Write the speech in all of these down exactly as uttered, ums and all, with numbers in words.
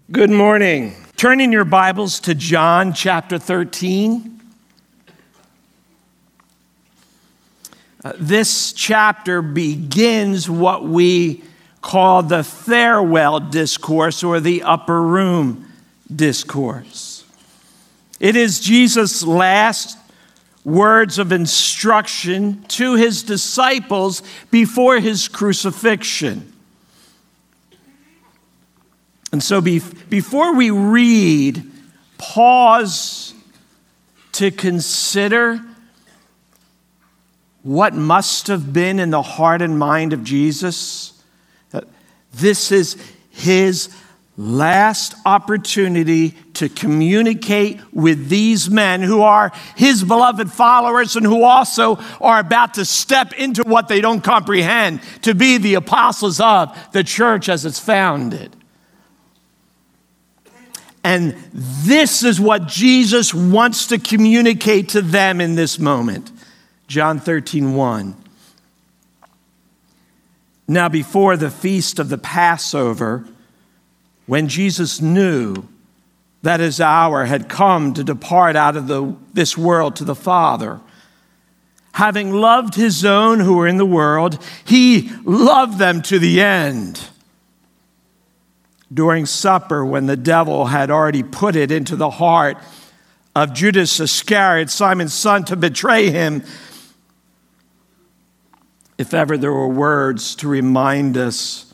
Good morning. Turn in your Bibles to John chapter thirteen. Uh, this chapter begins what we call the farewell discourse or the upper room discourse. It is Jesus' last words of instruction to his disciples before his crucifixion. And so be, before we read, pause to consider what must have been in the heart and mind of Jesus. This is his last opportunity to communicate with these men who are his beloved followers and who also are about to step into what they don't comprehend, to be the apostles of the church as it's founded. And this is what Jesus wants to communicate to them in this moment. John thirteen one. Now before the feast of the Passover, when Jesus knew that his hour had come to depart out of the, this world to the Father, having loved his own who were in the world, he loved them to the end. During supper, when the devil had already put it into the heart of Judas Iscariot, Simon's son, to betray him, if ever there were words to remind us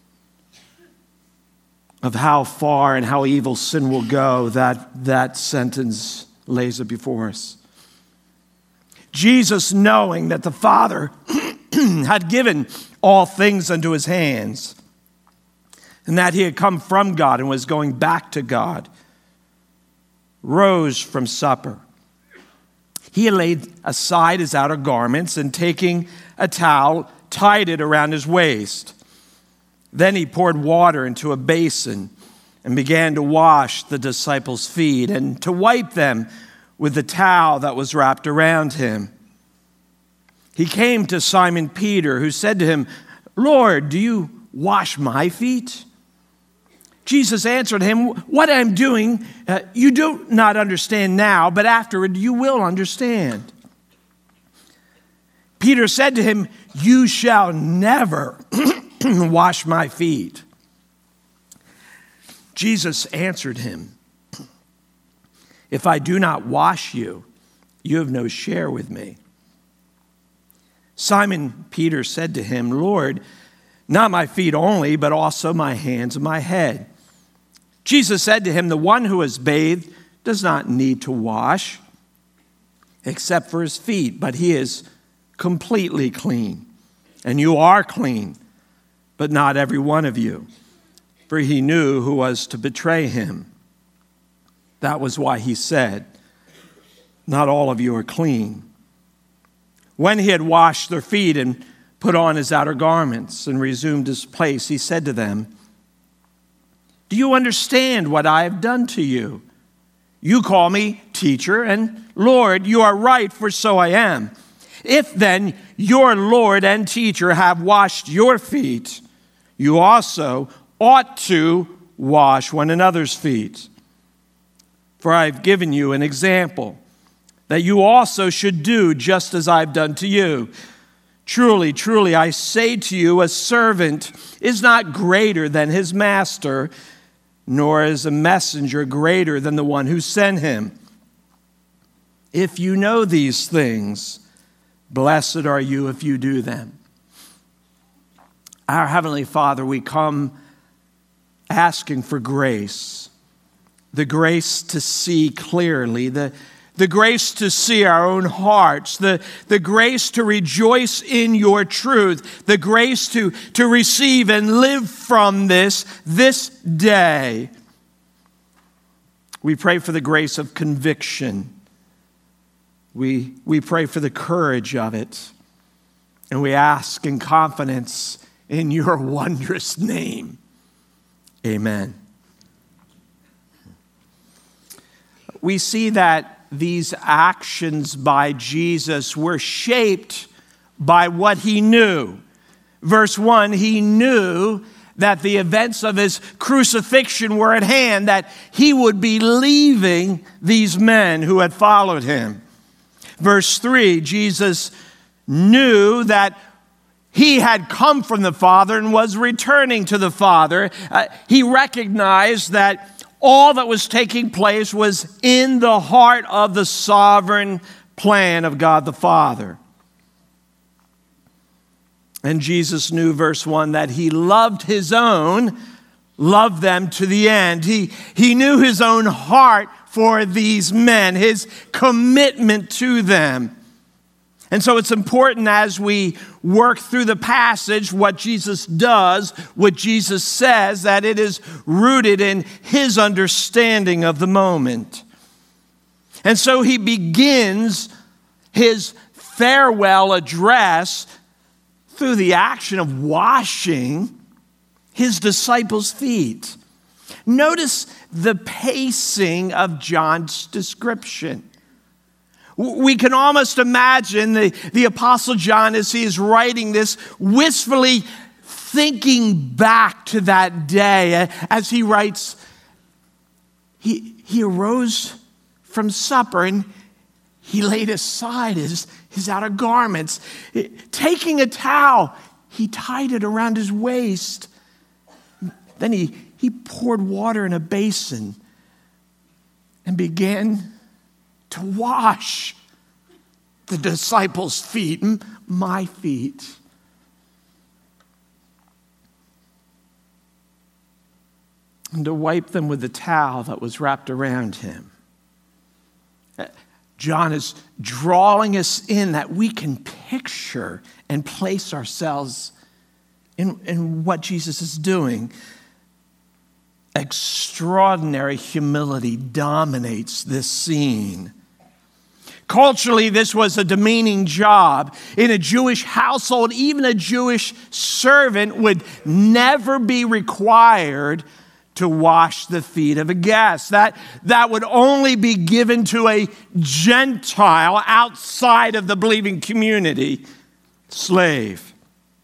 of how far and how evil sin will go, that, that sentence lays it before us. Jesus, knowing that the Father had given all things unto his hands, and that he had come from God and was going back to God, rose from supper. He laid aside his outer garments and taking a towel, tied it around his waist. Then he poured water into a basin and began to wash the disciples' feet and to wipe them with the towel that was wrapped around him. He came to Simon Peter, who said to him, "Lord, do you wash my feet?" Jesus answered him, "What I'm doing, uh, you do not understand now, but afterward you will understand." Peter said to him, "You shall never wash my feet." Jesus answered him, "If I do not wash you, you have no share with me." Simon Peter said to him, "Lord, not my feet only, but also my hands and my head." Jesus said to him, "The one who is bathed does not need to wash except for his feet, but he is completely clean. And you are clean, but not every one of you." For he knew who was to betray him. That was why he said, "Not all of you are clean." When he had washed their feet and put on his outer garments and resumed his place, he said to them, "Do you understand what I have done to you? You call me teacher and Lord. You are right, for so I am. If then your Lord and teacher have washed your feet, you also ought to wash one another's feet. For I have given you an example, that you also should do just as I've done to you. Truly, truly, I say to you, a servant is not greater than his master, nor is a messenger greater than the one who sent him. If you know these things, blessed are you if you do them." Our Heavenly Father, we come asking for grace, the grace to see clearly, the The grace to see our own hearts, the, the grace to rejoice in your truth, the grace to, to receive and live from this this day. We pray for the grace of conviction. We, we pray for the courage of it. And we ask in confidence in your wondrous name. Amen. We see that these actions by Jesus were shaped by what he knew. Verse one, he knew that the events of his crucifixion were at hand, that he would be leaving these men who had followed him. Verse three, Jesus knew that he had come from the Father and was returning to the Father. Uh, he recognized that all that was taking place was in the heart of the sovereign plan of God the Father. And Jesus knew, verse one, that he loved his own, loved them to the end. He, he knew his own heart for these men, his commitment to them. And so it's important as we work through the passage, what Jesus does, what Jesus says, that it is rooted in his understanding of the moment. And so he begins his farewell address through the action of washing his disciples' feet. Notice the pacing of John's description. We can almost imagine the, the Apostle John, as he is writing this, wistfully thinking back to that day as he writes, he, he arose from supper and he laid aside his, his outer garments. Taking a towel, he tied it around his waist. Then he, he poured water in a basin and began to wash the disciples' feet, my feet. And to wipe them with the towel that was wrapped around him. John is drawing us in that we can picture and place ourselves in, in what Jesus is doing. Extraordinary humility dominates this scene. Culturally, this was a demeaning job. In a Jewish household, even a Jewish servant would never be required to wash the feet of a guest. That, that would only be given to a Gentile outside of the believing community, slave.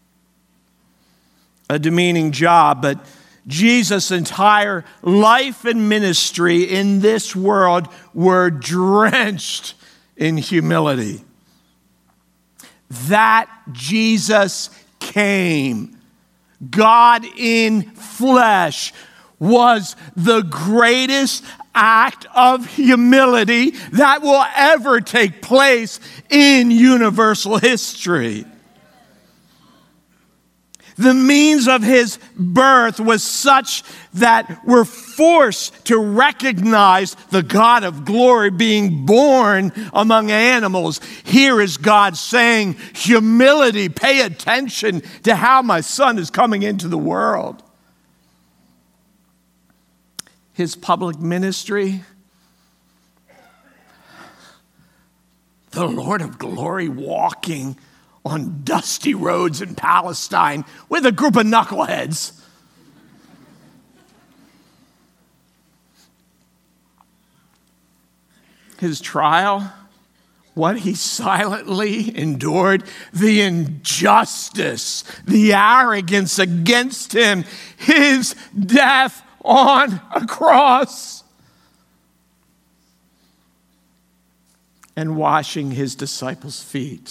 A demeaning job, but Jesus' entire life and ministry in this world were drenched in humility. That Jesus came, God in flesh, was the greatest act of humility that will ever take place in universal history. The means of his birth was such that we're forced to recognize the God of glory being born among animals. Here is God saying, humility, pay attention to how my son is coming into the world. His public ministry, the Lord of glory walking on dusty roads in Palestine with a group of knuckleheads. His trial, what he silently endured, the injustice, the arrogance against him, his death on a cross, and washing his disciples' feet.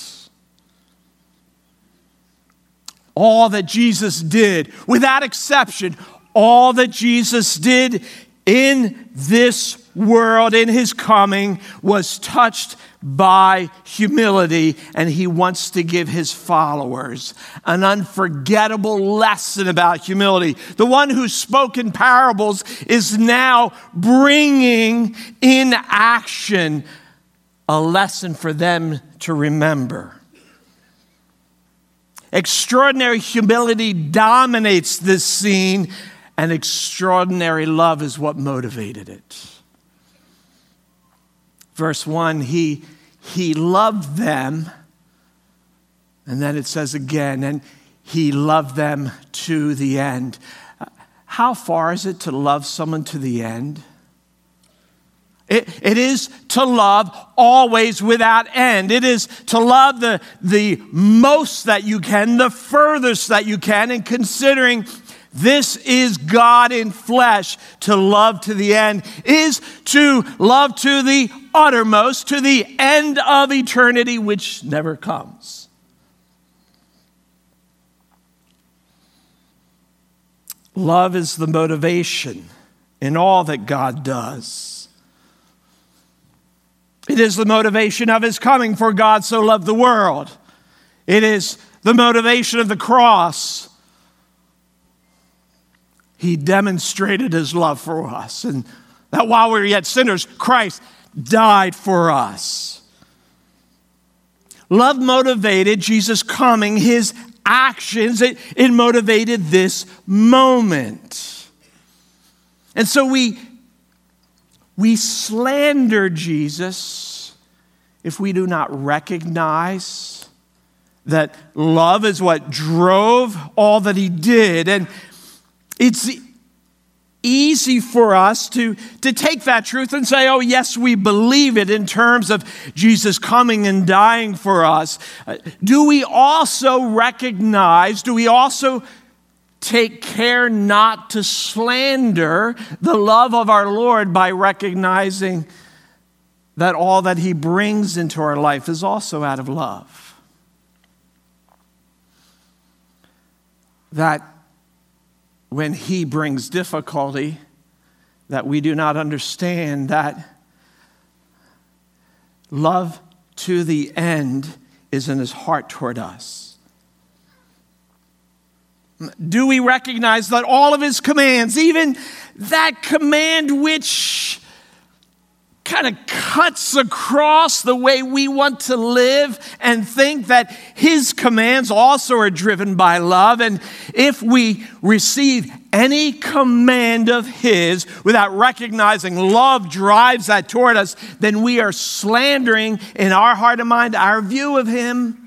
All that Jesus did, without exception, all that Jesus did in this world, in his coming, was touched by humility, and he wants to give his followers an unforgettable lesson about humility. The one who spoke in parables is now bringing in action a lesson for them to remember. Extraordinary humility dominates this scene, and extraordinary love is what motivated it. Verse one, he, he loved them, and then it says again, and he loved them to the end. How far is it to love someone to the end? It, it is to love always without end. It is to love the, the most that you can, the furthest that you can, and considering This is God in flesh. To love to the end is to love to the uttermost, to the end of eternity, which never comes. Love is the motivation in all that God does. It is the motivation of his coming, for God so loved the world. It is the motivation of the cross. He demonstrated his love for us, and that while we were yet sinners, Christ died for us. Love motivated Jesus coming, his actions. It, it motivated this moment. And so we, we slander Jesus if we do not recognize that love is what drove all that he did. And it's easy for us to, to take that truth and say, oh, yes, we believe it in terms of Jesus coming and dying for us. Uh, do we also recognize, do we also take care not to slander the love of our Lord by recognizing that all that he brings into our life is also out of love? That when he brings difficulty that we do not understand, that love to the end is in his heart toward us. Do we recognize that all of his commands, even that command which kind of cuts across the way we want to live and think, that his commands also are driven by love? And if we receive any command of his without recognizing love drives that toward us, then we are slandering in our heart and mind our view of him.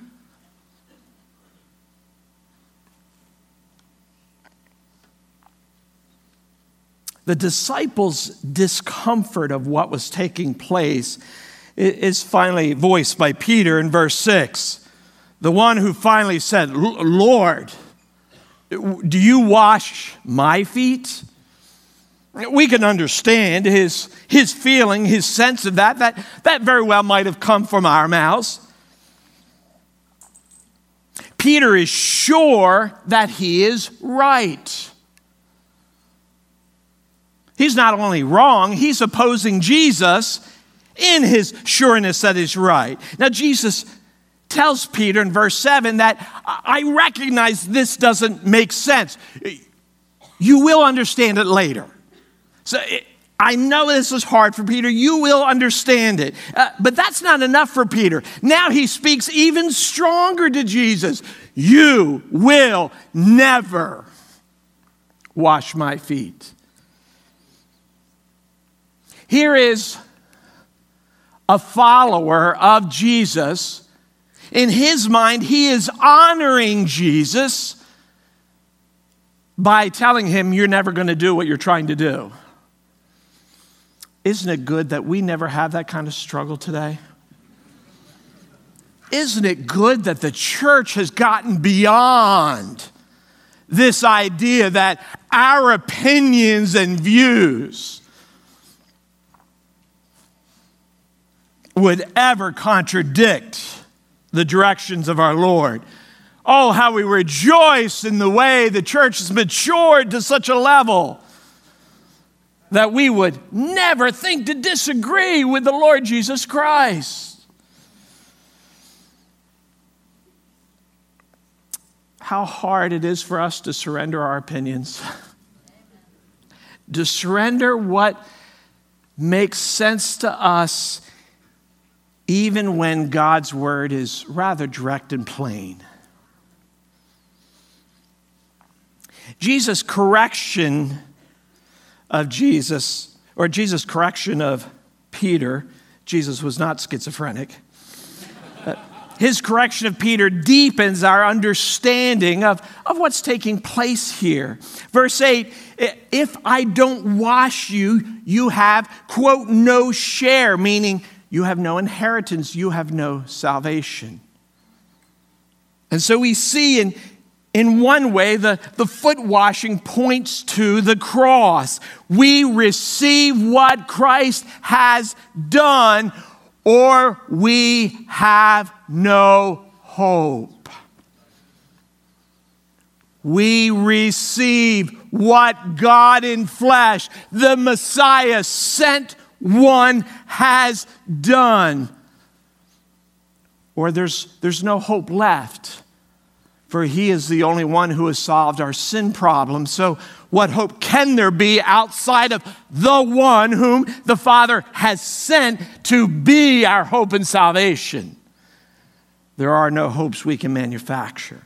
The disciples' discomfort of what was taking place is finally voiced by Peter in verse six. The one who finally said, Lord, do you wash my feet? We can understand his, his feeling, his sense of that. That, that very well might have come from our mouths. Peter is sure that he is right. He's not only wrong, he's opposing Jesus in his sureness that is right. Now, Jesus tells Peter in verse seven that I recognize this doesn't make sense. You will understand it later. So I know this is hard for Peter. You will understand it. Uh, but that's not enough for Peter. Now he speaks even stronger to Jesus. You will never wash my feet. Here is a follower of Jesus. In his mind, he is honoring Jesus by telling him, you're never going to do what you're trying to do. Isn't it good that we never have that kind of struggle today? Isn't it good that the church has gotten beyond this idea that our opinions and views would ever contradict the directions of our Lord? Oh, how we rejoice in the way the church has matured to such a level that we would never think to disagree with the Lord Jesus Christ. How hard it is for us to surrender our opinions, to surrender what makes sense to us, even when God's word is rather direct and plain. Jesus' correction of Jesus, or Jesus' correction of Peter, Jesus was not schizophrenic. Uh, his correction of Peter deepens our understanding of, of what's taking place here. Verse eight, if I don't wash you, you have, quote, no share, meaning you have no inheritance, you have no salvation. And so we see in, In one way, the, the foot washing points to the cross. We receive what Christ has done, or we have no hope. We receive what God in flesh, the Messiah, sent one, has done. Or there's, there's no hope left, for he is the only one who has solved our sin problem. So what hope can there be outside of the one whom the Father has sent to be our hope and salvation? There are no hopes we can manufacture.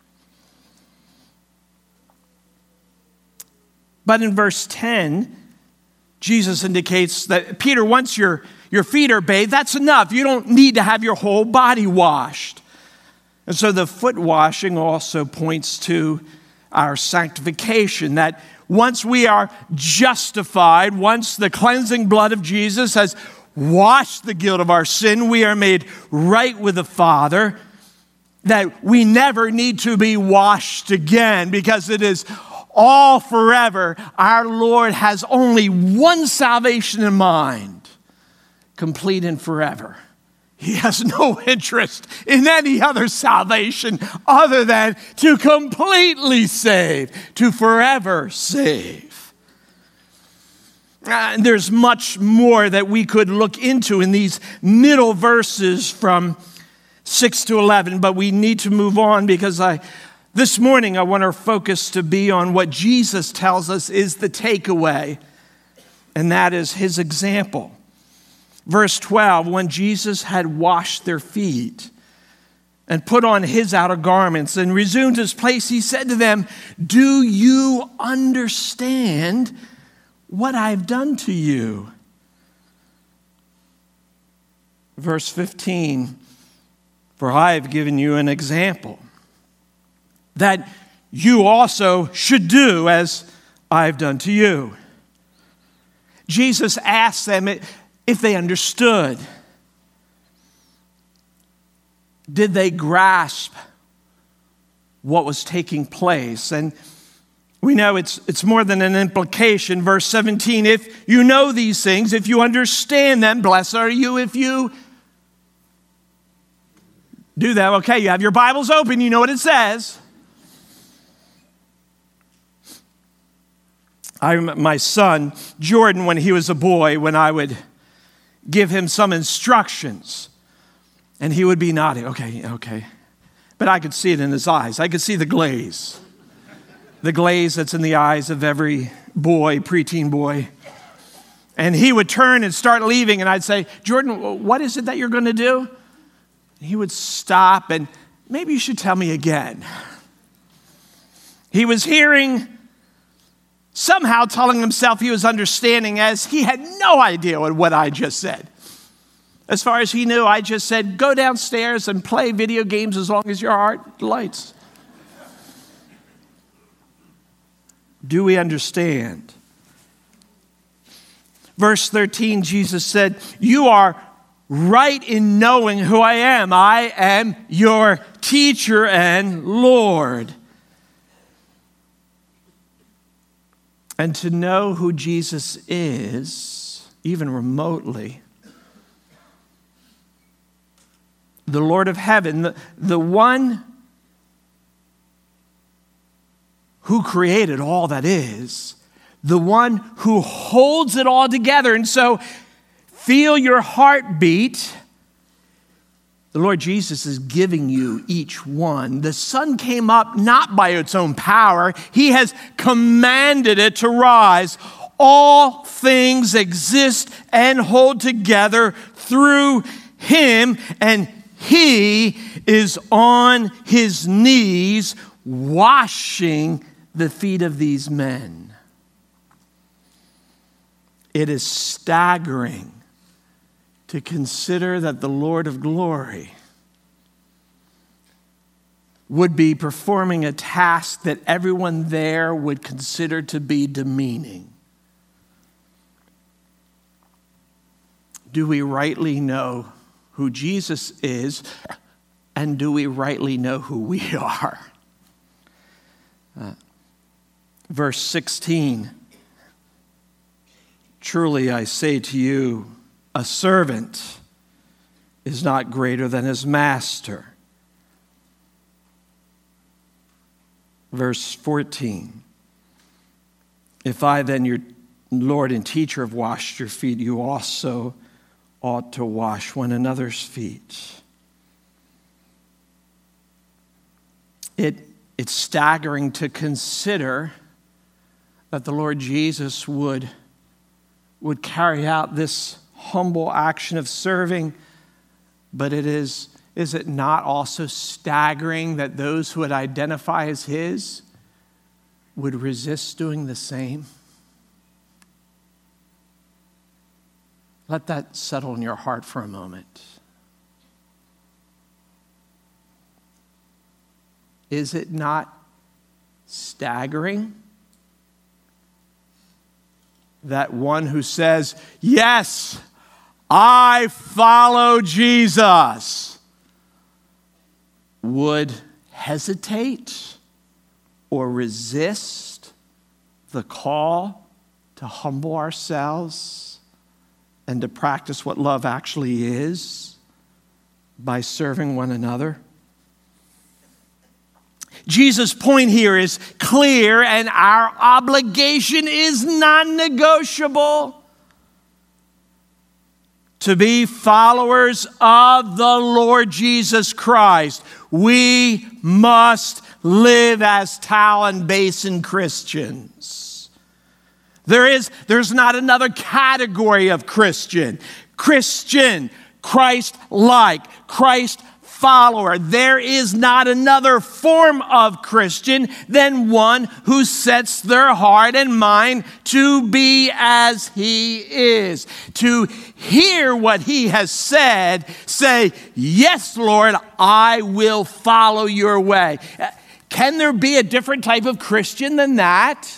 But in verse ten, Jesus indicates that, Peter, once your, your feet are bathed, that's enough. You don't need to have your whole body washed. And so the foot washing also points to our sanctification, that once we are justified, once the cleansing blood of Jesus has washed the guilt of our sin, we are made right with the Father, that we never need to be washed again because it is all forever. Our Lord has only one salvation in mind, complete and forever. He has no interest in any other salvation other than to completely save, to forever save. And there's much more that we could look into in these middle verses from six to eleven, but we need to move on because I, this morning I want our focus to be on what Jesus tells us is the takeaway, and that is his example. Verse twelve, when Jesus had washed their feet and put on his outer garments and resumed his place, he said to them, "Do you understand what I've done to you?" Verse fifteen, for I have given you an example that you also should do as I've done to you. Jesus asked them if they understood. Did they grasp what was taking place? And we know it's, it's more than an implication. Verse seventeen, if you know these things, if you understand them, blessed are you if you do that. Okay, you have your Bibles open, you know what it says. I, my son, Jordan, when he was a boy, when I would give him some instructions, and he would be nodding, okay, okay. But I could see it in his eyes. I could see the glaze. The glaze that's in the eyes of every boy, preteen boy. And he would turn and start leaving, and I'd say, Jordan, what is it that you're going to do? And he would stop, and maybe you should tell me again. He was hearing, somehow telling himself he was understanding, as he had no idea what I just said. As far as he knew, I just said, go downstairs and play video games as long as your heart delights. Do we understand? Verse thirteen, Jesus said, you are right in knowing who I am. I am your teacher and Lord. And to know who Jesus is, even remotely, the Lord of heaven, the, the one who created all that is, the one who holds it all together. And so feel your heartbeat. The Lord Jesus is giving you each one. The sun came up not by its own power. He has commanded it to rise. All things exist and hold together through him, and he is on his knees washing the feet of these men. It is staggering to consider that the Lord of glory would be performing a task that everyone there would consider to be demeaning. Do we rightly know who Jesus is, and do we rightly know who we are? Uh, verse sixteen, truly I say to you, a servant is not greater than his master. Verse fourteen, if I then, your Lord and teacher, have washed your feet, you also ought to wash one another's feet. It, it's staggering to consider that the Lord Jesus would, would carry out this humble action of serving, but it is, is it not also staggering that those who would identify as his would resist doing the same? Let that settle in your heart for a moment. Is it not staggering that one who says, yes, I follow Jesus, would hesitate or resist the call to humble ourselves and to practice what love actually is by serving one another? Jesus' point here is clear, and our obligation is non-negotiable. To be followers of the Lord Jesus Christ, we must live as Talon Basin Christians. There is, there's not another category of Christian. Christian, Christ-like, Christ follower. There is not another form of Christian than one who sets their heart and mind to be as he is. To hear what he has said, say, yes, Lord, I will follow your way. Can there be a different type of Christian than that?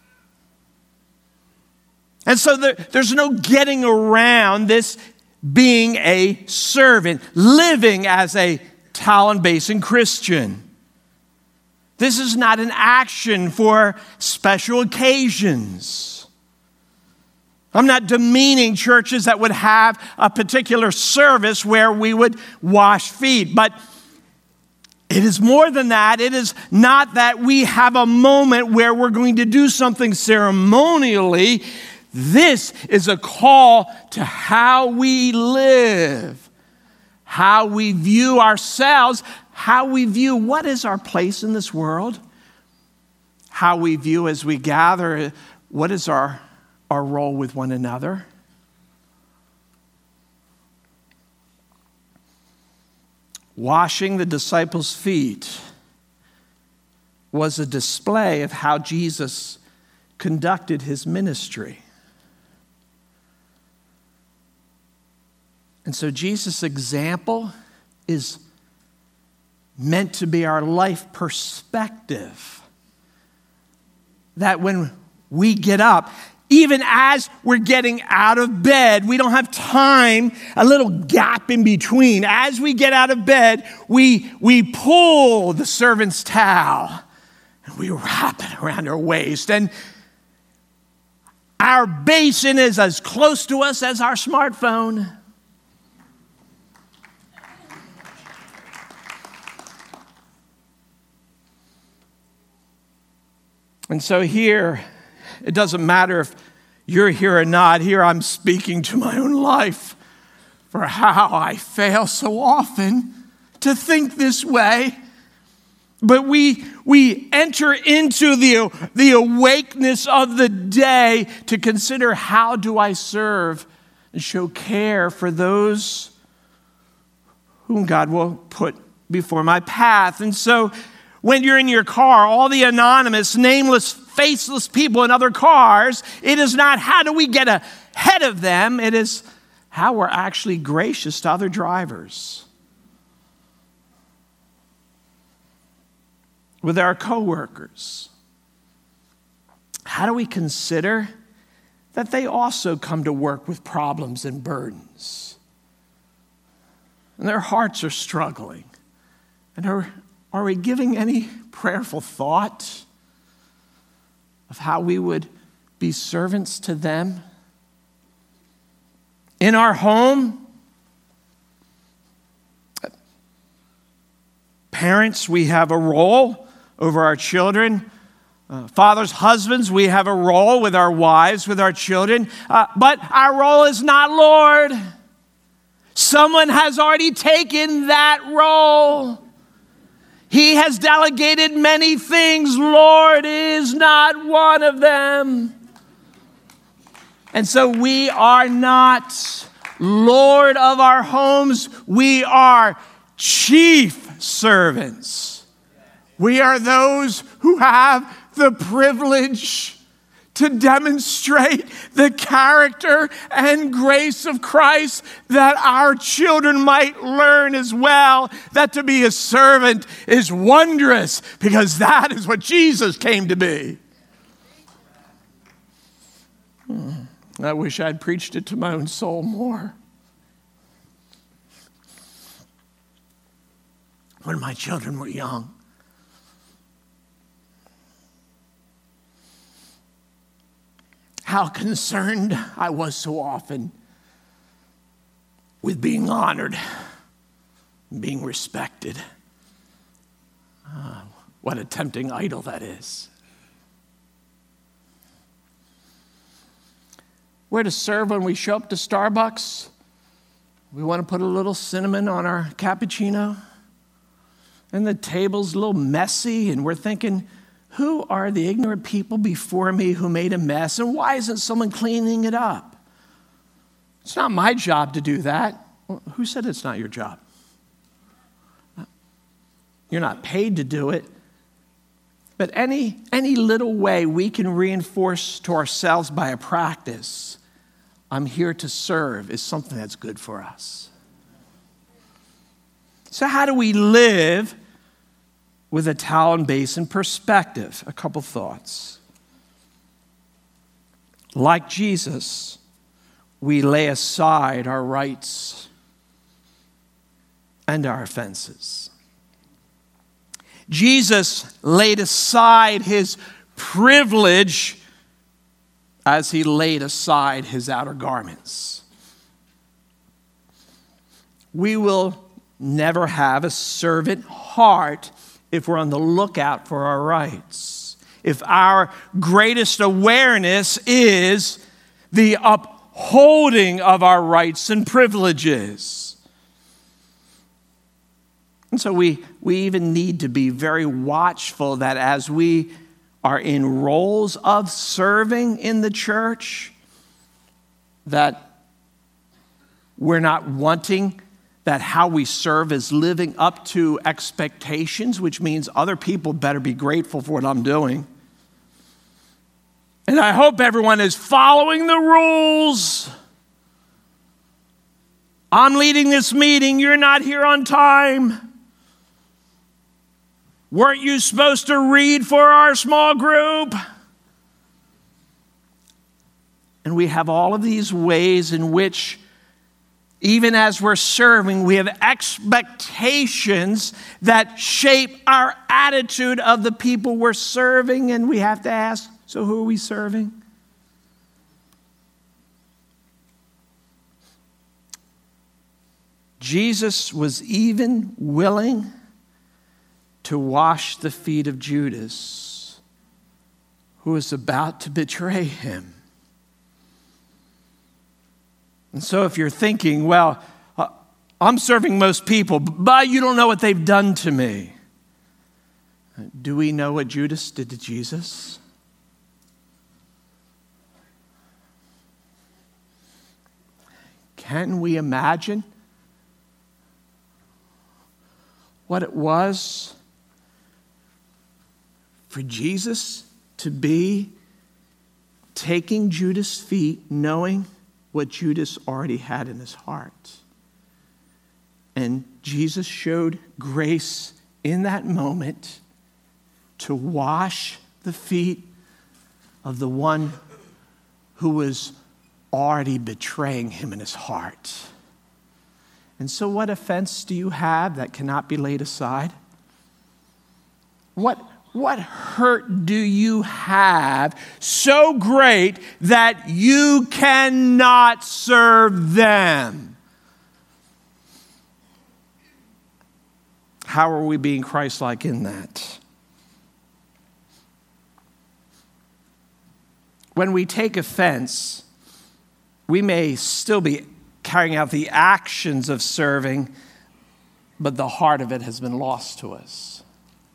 And so there, there's no getting around this being a servant, living as a Talon Basin Christian. This is not an action for special occasions. I'm not demeaning churches that would have a particular service where we would wash feet, but it is more than that. It is not that we have a moment where we're going to do something ceremonially. This is a call to how we live, how we view ourselves, how we view what is our place in this world, how we view as we gather, what is our, our role with one another. Washing the disciples' feet was a display of how Jesus conducted his ministry. And so Jesus' example is meant to be our life perspective. That when we get up, even as we're getting out of bed, we don't have time, a little gap in between. As we get out of bed, we, we pull the servant's towel and we wrap it around our waist. And our basin is as close to us as our smartphone. And so here, it doesn't matter if you're here or not. Here I'm speaking to my own life for how I fail so often to think this way. But we, we enter into the, the awakeness of the day to consider, how do I serve and show care for those whom God will put before my path? And so when you're in your car, all the anonymous, nameless, faceless people in other cars, it is not how do we get ahead of them, it is how we're actually gracious to other drivers. With our coworkers, how do we consider that they also come to work with problems and burdens? And their hearts are struggling. And are Are we giving any prayerful thought of how we would be servants to them? In our home, parents, we have a role over our children. Uh, fathers, husbands, we have a role with our wives, with our children. Uh, but our role is not Lord. Someone has already taken that role. He has delegated many things. Lord is not one of them. And so we are not Lord of our homes. We are chief servants. We are those who have the privilege to demonstrate the character and grace of Christ, that our children might learn as well that to be a servant is wondrous, because that is what Jesus came to be. I wish I'd preached it to my own soul more. When my children were young, how concerned I was so often with being honored, being respected. Uh, what a tempting idol that is. We're to serve when we show up to Starbucks. We want to put a little cinnamon on our cappuccino. And the table's a little messy, and we're thinking, who are the ignorant people before me who made a mess, and why isn't someone cleaning it up? It's not my job to do that. Well, who said it's not your job? You're not paid to do it. But any, any little way we can reinforce to ourselves by a practice, I'm here to serve, is something that's good for us. So how do we live with a towel and basin perspective? A couple thoughts. Like Jesus, we lay aside our rights and our offenses. Jesus laid aside his privilege as he laid aside his outer garments. We will never have a servant heart if we're on the lookout for our rights. If our greatest awareness is the upholding of our rights and privileges. And so we, we even need to be very watchful that as we are in roles of serving in the church, that we're not wanting that how we serve is living up to expectations, which means other people better be grateful for what I'm doing. And I hope everyone is following the rules. I'm leading this meeting. You're not here on time. Weren't you supposed to read for our small group? And we have all of these ways in which, even as we're serving, we have expectations that shape our attitude of the people we're serving, and we have to ask, so who are we serving? Jesus was even willing to wash the feet of Judas, who was about to betray him. And so if you're thinking, well, uh, I'm serving most people, but you don't know what they've done to me. Do we know what Judas did to Jesus? Can we imagine what it was for Jesus to be taking Judas' feet, knowing what Judas already had in his heart? And Jesus showed grace in that moment to wash the feet of the one who was already betraying him in his heart. And so what offense do you have that cannot be laid aside? What, What hurt do you have so great that you cannot serve them? How are we being Christ-like in that? When we take offense, we may still be carrying out the actions of serving, but the heart of it has been lost to us.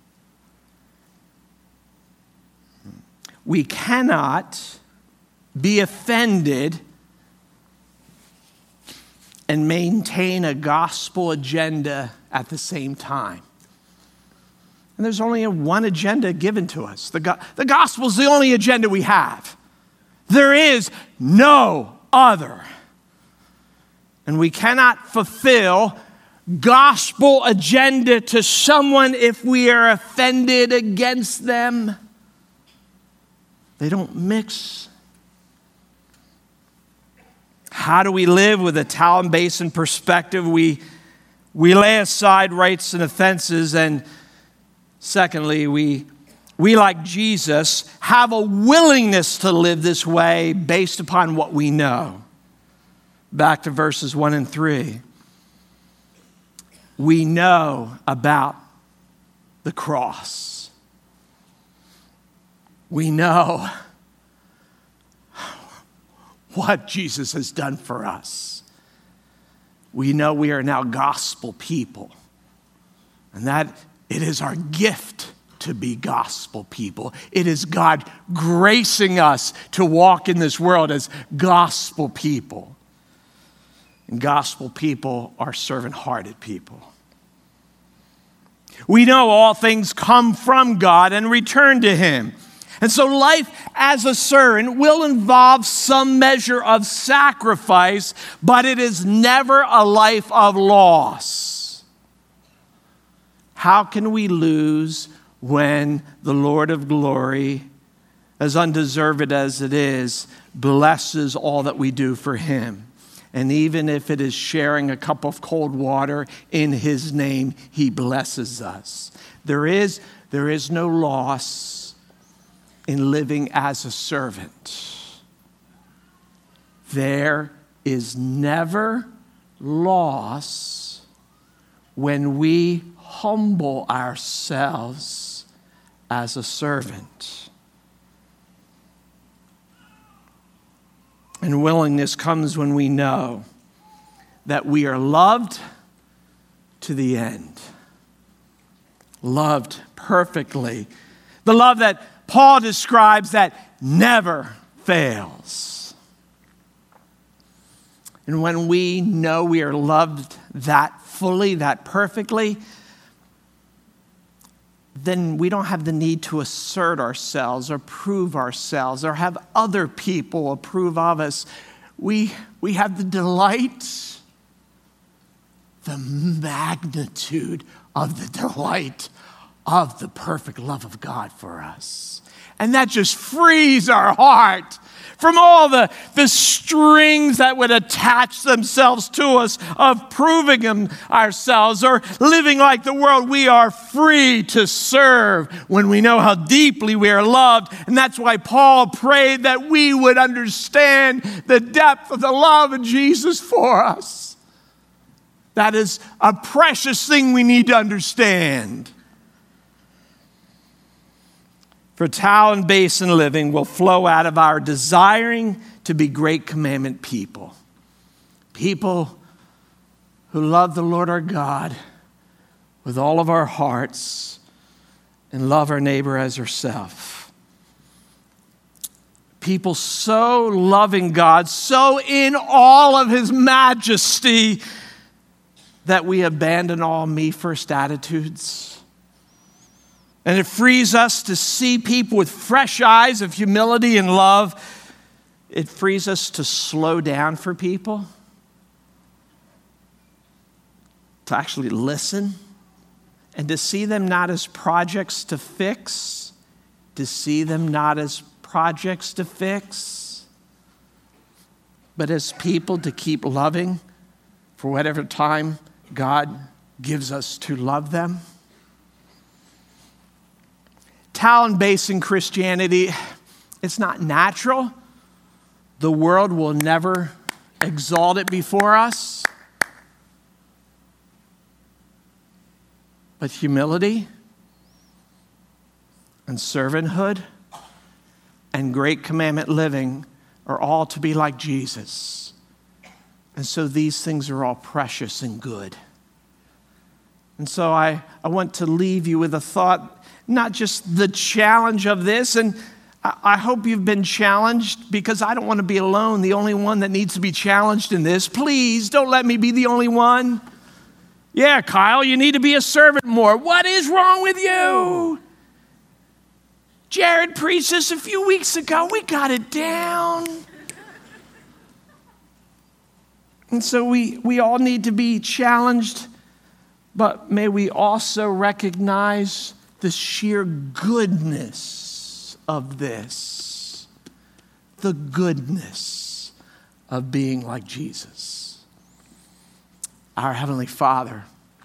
We cannot be offended and maintain a gospel agenda at the same time. And there's only one agenda given to us. The, go- the gospel is the only agenda we have. There is no other. And we cannot fulfill gospel agenda to someone if we are offended against them. They don't mix. How do we live with a Talon Basin perspective? We, we lay aside rights and offenses, and secondly, we We, like Jesus, have a willingness to live this way based upon what we know. Back to verses one and three. We know about the cross. We know what Jesus has done for us. We know we are now gospel people, and that it is our gift to be gospel people. It is God gracing us to walk in this world as gospel people. And gospel people are servant-hearted people. We know all things come from God and return to Him. And so life as a servant will involve some measure of sacrifice, but it is never a life of loss. How can we lose when the Lord of glory, as undeserved as it is, blesses all that we do for Him? And even if it is sharing a cup of cold water in His name, He blesses us. There is, there is no loss in living as a servant. There is never loss when we humble ourselves as a servant. And willingness comes when we know that we are loved to the end. Loved perfectly. The love that Paul describes that never fails. And when we know we are loved that fully, that perfectly, then we don't have the need to assert ourselves or prove ourselves or have other people approve of us. We, we have the delight, the magnitude of the delight of the perfect love of God for us. And that just frees our heart from all the, the strings that would attach themselves to us of proving them ourselves or living like the world. We are free to serve when we know how deeply we are loved. And that's why Paul prayed that we would understand the depth of the love of Jesus for us. That is a precious thing we need to understand. For Talon Basin living will flow out of our desiring to be great commandment people. People who love the Lord our God with all of our hearts and love our neighbor as ourselves. People so loving God, so in all of His majesty that we abandon all me-first attitudes. And it frees us to see people with fresh eyes of humility and love. It frees us to slow down for people, to actually listen, and to see them not as projects to fix, to see them not as projects to fix, but as people to keep loving for whatever time God gives us to love them. talent-based Christianity, it's not natural. The world will never exalt it before us. But humility and servanthood and great commandment living are all to be like Jesus. And so these things are all precious and good. And so I, I want to leave you with a thought, not just the challenge of this, and I, I hope you've been challenged, because I don't want to be alone, the only one that needs to be challenged in this. Please don't let me be the only one. Yeah, Kyle, you need to be a servant more. What is wrong with you? Jared preached this a few weeks ago. We got it down. And so we, we all need to be challenged, but may we also recognize the sheer goodness of this, the goodness of being like Jesus. Our Heavenly Father,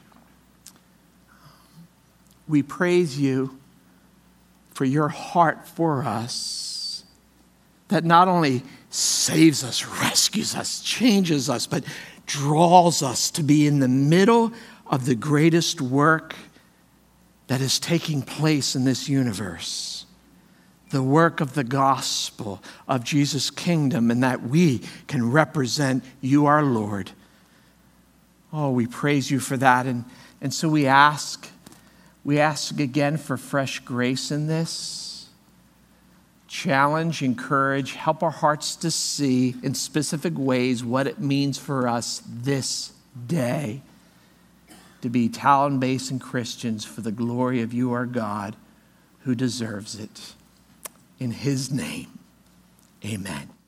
we praise you for your heart for us, that not only saves us, rescues us, changes us, but draws us to be in the middle of the greatest work that is taking place in this universe, the work of the gospel of Jesus' kingdom, and that we can represent you, our Lord. Oh, we praise you for that. And, and so we ask, we ask again for fresh grace in this. Challenge, encourage, help our hearts to see in specific ways what it means for us this day to be talent-based and Christians for the glory of you, our God, who deserves it. In his name, amen.